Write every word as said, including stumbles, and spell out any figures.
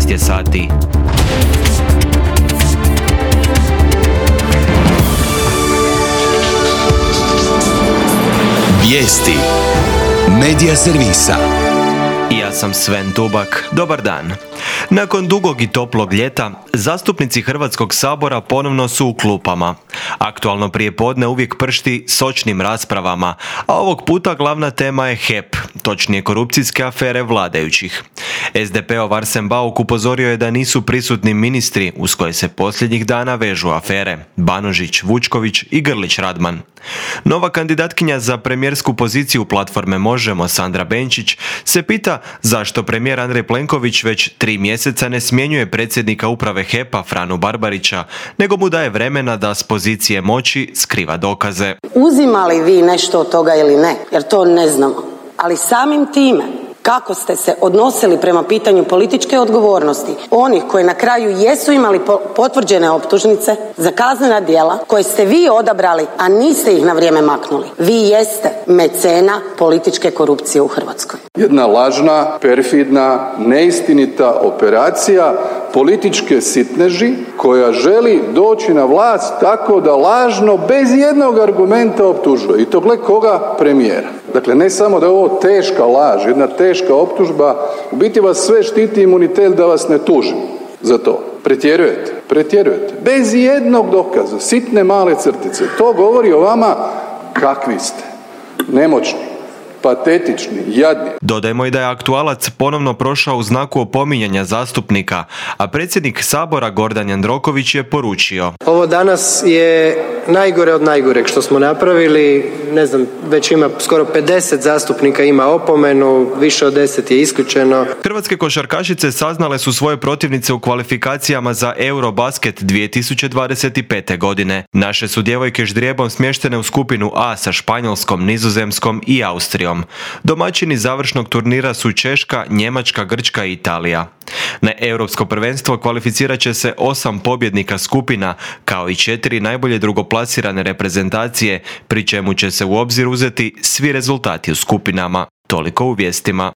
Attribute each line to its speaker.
Speaker 1: šest je sati.
Speaker 2: Vijesti Medija servisa.
Speaker 1: Ja sam Sven Tubak. Dobar dan. Nakon dugog i toplog ljeta, zastupnici Hrvatskog sabora ponovno su u klupama. Aktualno prijepodne uvijek pršti sočnim raspravama, a ovog puta glavna tema je H E P, točnije korupcijske afere vladajućih. es de peov Arsen Bauk upozorio je da nisu prisutni ministri uz koje se posljednjih dana vežu afere Banožić, Vučković i Grlić Radman. Nova kandidatkinja za premijersku poziciju platforme Možemo, Sandra Benčić, se pita zašto premijer Andrej Plenković već tri mjeseca ne smjenjuje predsjednika uprave H E P-a Franu Barbarića, nego mu daje vremena da s pozicije moći skriva dokaze.
Speaker 3: Uzimali vi nešto od toga ili ne, jer to ne znamo, ali samim time kako ste se odnosili prema pitanju političke odgovornosti onih koji na kraju jesu imali po- potvrđene optužnice za kaznena djela koje ste vi odabrali, a niste ih na vrijeme maknuli. Vi jeste mecena političke korupcije u Hrvatskoj.
Speaker 4: Jedna lažna, perfidna, neistinita operacija političke sitneži koja želi doći na vlast tako da lažno, bez jednog argumenta optužuje. I to gle koga? Premijera. Dakle, ne samo da je ovo teška laž, jedna teška optužba, u biti vas sve štiti imunitet da vas ne tuži za to. Pretjerujete, pretjerujete. Bez jednog dokaza, sitne male crtice. To govori o vama kakvi ste. Nemoćni, patetični, jadni.
Speaker 1: Dodajmo i da je aktualac ponovno prošao u znaku opominjanja zastupnika, a predsjednik Sabora Gordan Jandroković je poručio:
Speaker 5: Ovo danas je najgore od najgoreg što smo napravili. Ne znam, već ima skoro pedeset zastupnika ima opomenu, više od deset je isključeno.
Speaker 1: Hrvatske košarkašice saznale su svoje protivnice u kvalifikacijama za Eurobasket dvije tisuće dvadeset pete. godine. Naše su djevojke ždrijebom smještene u skupinu A sa Španjolskom, Nizozemskom i Austrijom. Domaćini završnog turnira su Češka, Njemačka, Grčka i Italija. Na europsko prvenstvo kvalificirat će se osam pobjednika skupina, kao i četiri najbolje drugoplasirane reprezentacije, pri čemu će se u obzir uzeti svi rezultati u skupinama. Toliko u vijestima.